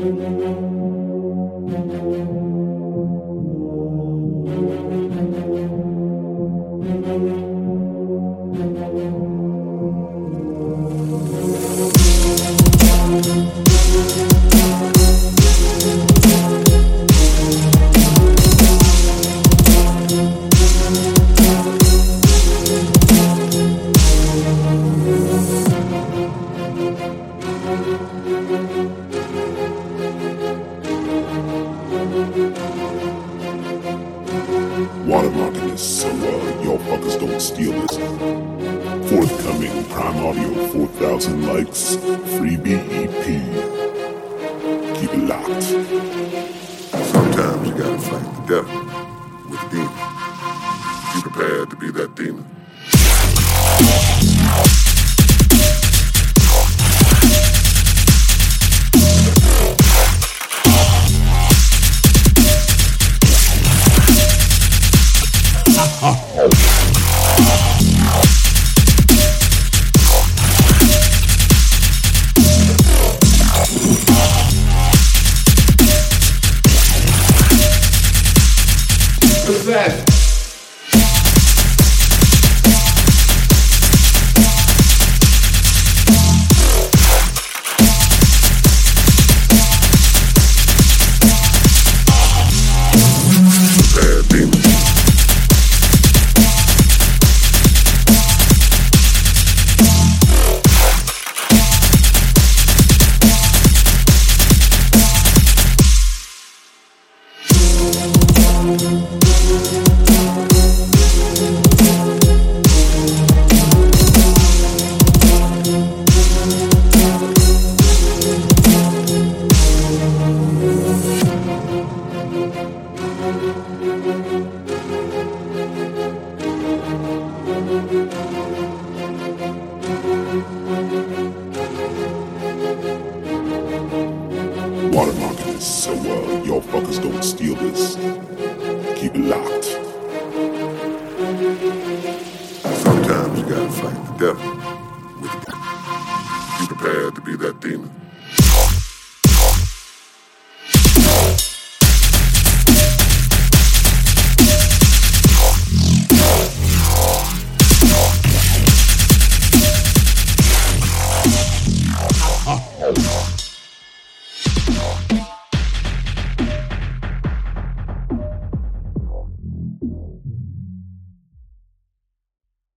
Watermarking this, so y'all fuckers don't steal this. Forthcoming Prime Audio 4,000 likes, freebie EP. Keep it locked. Sometimes you gotta fight the devil with a demon. Be prepared to be that demon. What's that? Bad demon. Watermarking this, so y'all fuckers don't steal this. Keep it locked. Sometimes you gotta fight the devil with a demon. Be prepared to be that demon.